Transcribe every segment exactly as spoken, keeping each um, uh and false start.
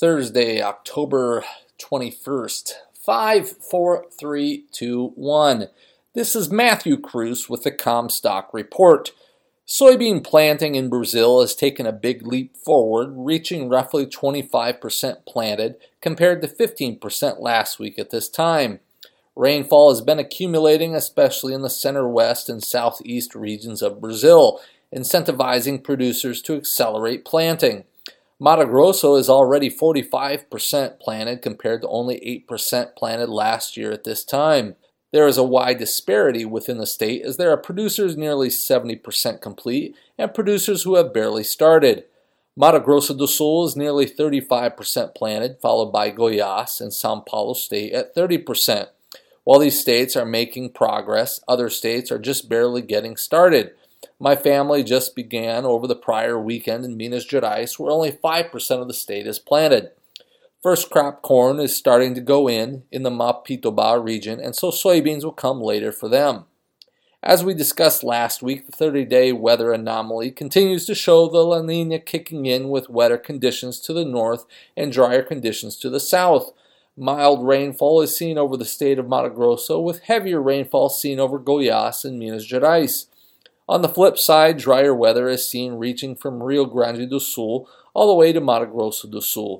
Thursday, October twenty-first. Five, four, three, two, one. This is Matthew Cruz with the Comstock Report. Soybean planting in Brazil has taken a big leap forward, reaching roughly twenty-five percent planted compared to fifteen percent last week at this time. Rainfall has been accumulating, especially in the center west and southeast regions of Brazil, incentivizing producers to accelerate planting. Mato Grosso is already forty-five percent planted compared to only eight percent planted last year at this time. There is a wide disparity within the state as there are producers nearly seventy percent complete and producers who have barely started. Mato Grosso do Sul is nearly thirty-five percent planted, followed by Goiás and São Paulo State at thirty percent. While these states are making progress, other states are just barely getting started. My family just began over the prior weekend in Minas Gerais, where only five percent of the state is planted. First crop corn is starting to go in in the Mapitobá region, and so soybeans will come later for them. As we discussed last week, the thirty-day weather anomaly continues to show the La Niña kicking in with wetter conditions to the north and drier conditions to the south. Mild rainfall is seen over the state of Mato Grosso, with heavier rainfall seen over Goiás and Minas Gerais. On the flip side, drier weather is seen reaching from Rio Grande do Sul all the way to Mato Grosso do Sul.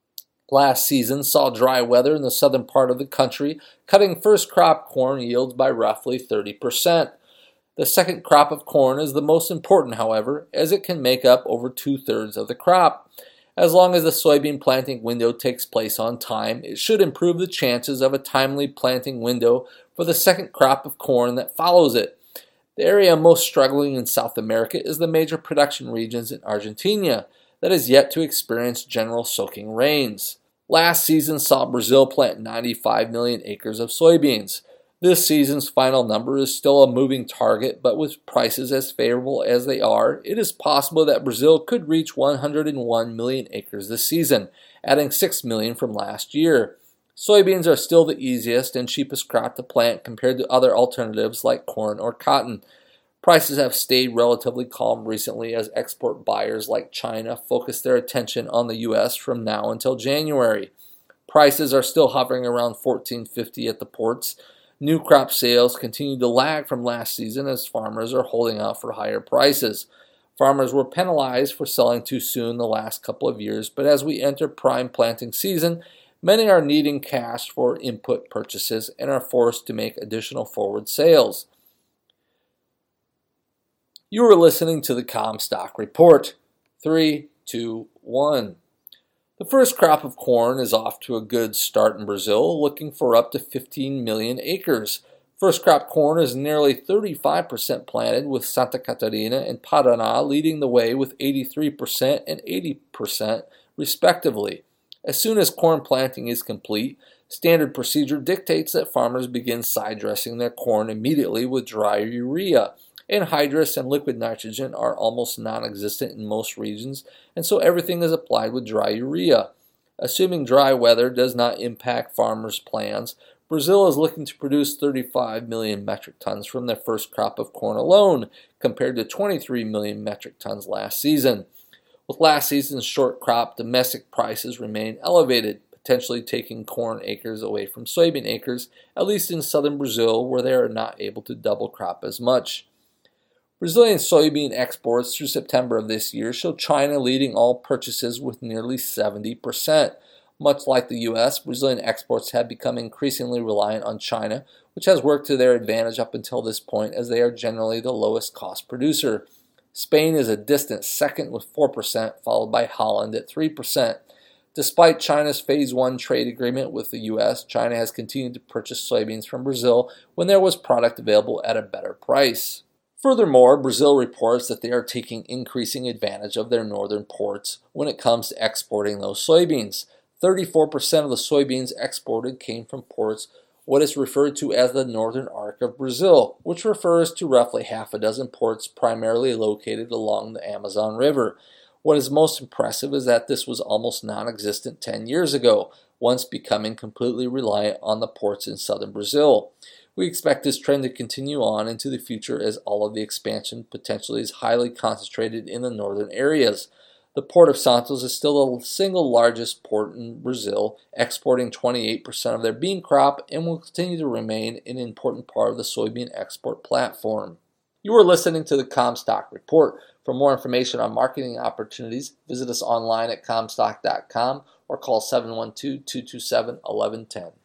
Last season saw dry weather in the southern part of the country, cutting first crop corn yields by roughly thirty percent. The second crop of corn is the most important, however, as it can make up over two-thirds of the crop. As long as the soybean planting window takes place on time, it should improve the chances of a timely planting window for the second crop of corn that follows it. The area most struggling in South America is the major production regions in Argentina that is yet to experience general soaking rains. Last season saw Brazil plant ninety-five million acres of soybeans. This season's final number is still a moving target, but with prices as favorable as they are, it is possible that Brazil could reach one hundred one million acres this season, adding six million from last year. Soybeans are still the easiest and cheapest crop to plant compared to other alternatives like corn or cotton. Prices have stayed relatively calm recently as export buyers like China focus their attention on the U S from now until January. Prices are still hovering around fourteen fifty at the ports. New crop sales continue to lag from last season as farmers are holding out for higher prices. Farmers were penalized for selling too soon the last couple of years, but as we enter prime planting season, many are needing cash for input purchases and are forced to make additional forward sales. You are listening to the Comstock Report. Three, two, one. The first crop of corn is off to a good start in Brazil, looking for up to fifteen million acres. First crop corn is nearly thirty-five percent planted, with Santa Catarina and Paraná leading the way with eighty-three percent and eighty percent respectively. As soon as corn planting is complete, standard procedure dictates that farmers begin side dressing their corn immediately with dry urea. Anhydrous and liquid nitrogen are almost non-existent in most regions, and so everything is applied with dry urea. Assuming dry weather does not impact farmers' plans, Brazil is looking to produce thirty-five million metric tons from their first crop of corn alone, compared to twenty-three million metric tons last season. With last season's short crop, domestic prices remain elevated, potentially taking corn acres away from soybean acres, at least in southern Brazil, where they are not able to double crop as much. Brazilian soybean exports through September of this year show China leading all purchases with nearly seventy percent. Much like the U S, Brazilian exports have become increasingly reliant on China, which has worked to their advantage up until this point as they are generally the lowest cost producer. Spain is a distant second with four percent, followed by Holland at three percent. Despite China's Phase one trade agreement with the U S, China has continued to purchase soybeans from Brazil when there was product available at a better price. Furthermore, Brazil reports that they are taking increasing advantage of their northern ports when it comes to exporting those soybeans. thirty-four percent of the soybeans exported came from ports what is referred to as the Northern Arc of Brazil, which refers to roughly half a dozen ports primarily located along the Amazon River. What is most impressive is that this was almost non-existent ten years ago, once becoming completely reliant on the ports in southern Brazil. We expect this trend to continue on into the future as all of the expansion potentially is highly concentrated in the northern areas. The Port of Santos is still the single largest port in Brazil, exporting twenty-eight percent of their bean crop, and will continue to remain an important part of the soybean export platform. You are listening to the Commstock Report. For more information on marketing opportunities, visit us online at commstock dot com or call seven one two, two two seven, one one one zero.